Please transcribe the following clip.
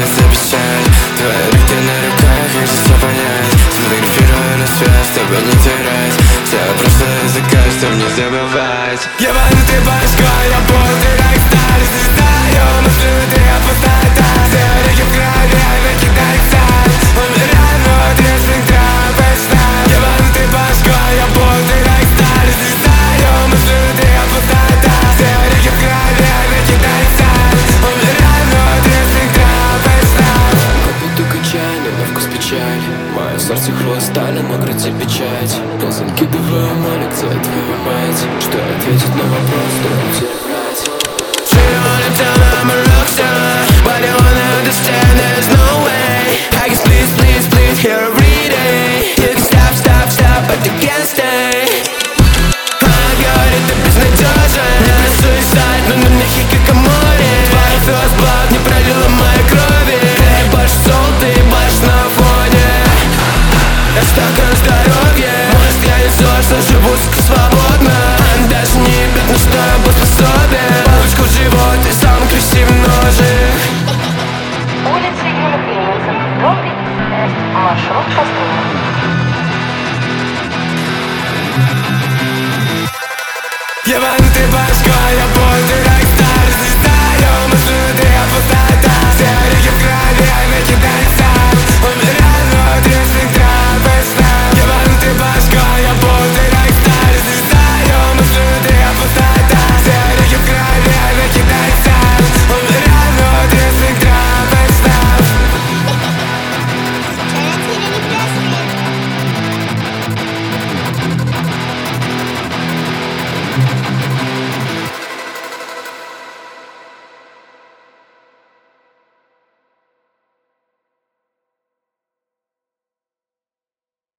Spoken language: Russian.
за печаль. Твои руки на руках, я же все понять. Сфотографирую на свет, чтобы не терять все прошлое языка, чтоб не забывать. Я вонутый башкой, я полный рок-стар. Звездаю, маршруты опоздают. Все реки в крови, выкидает сад. Умираю внутри спектра сна. Я вонутый башкой, я полный рок-стар. Звездаю, маршруты опоздают. Все реки в крови, выкидает сад. Умираю внутри спектра сна. Как бутылка чая, но на вкус печаль. Мое сердце хрустально, на груди печать. Я закидываю молик, где твою мать. Что ответить на вопрос, что терять? She wanna tell me I'm a rockstar, but I wanna understand there's no way I can please hear every day. You can stop, but you can't stay. Она говорит, ты безнадежен. Это суицид, но на них как море. Твоя first blood не пролила моей крови. Ты больше сол, ты больше на фоне. Я так на здоровье. Может я не сложно, живу свободно. Она даже не ебет, на что я был способен. Бабочку в живот и самый красивый ножик. Улица Юлия Клининцев, дом 15, маршрут построен. Я вонутый башкой, я полный